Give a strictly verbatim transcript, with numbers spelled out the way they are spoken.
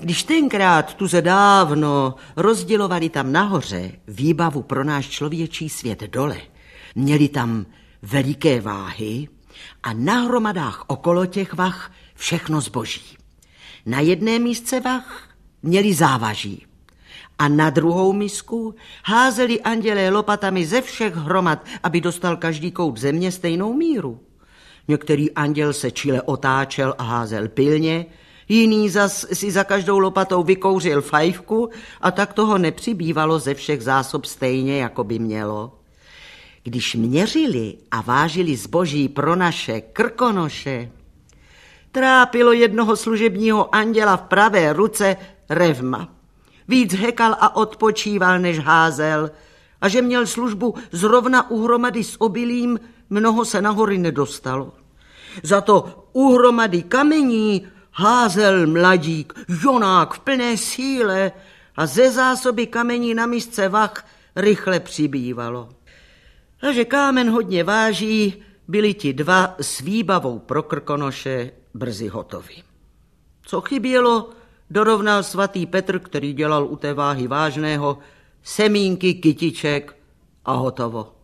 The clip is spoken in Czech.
Když tenkrát tuze dávno rozdělovali tam nahoře výbavu pro náš člověčí svět dole, měli tam veliké váhy a na hromadách okolo těch vah všechno zboží. Na jedné místce vah měli závaží a na druhou misku házeli andělé lopatami ze všech hromad, aby dostal každý kout země stejnou míru. Některý anděl se čile otáčel a házel pilně, jiný zas si za každou lopatou vykouřil fajfku a tak toho nepřibývalo ze všech zásob stejně, jako by mělo. Když měřili a vážili zboží pro naše krkonoše, trápilo jednoho služebního anděla v pravé ruce revma. Víc hekal a odpočíval, než házel, a že měl službu zrovna u hromady s obilím, mnoho se nahory nedostalo. Za to u hromady kamení házel mladík, jonák v plné síle, a ze zásoby kamení na misce vah rychle přibývalo. A že kámen hodně váží, byli ti dva s výbavou pro krkonoše brzy hotovi. Co chybělo, dorovnal svatý Petr, který dělal u té váhy vážného, semínky, kytiček a hotovo.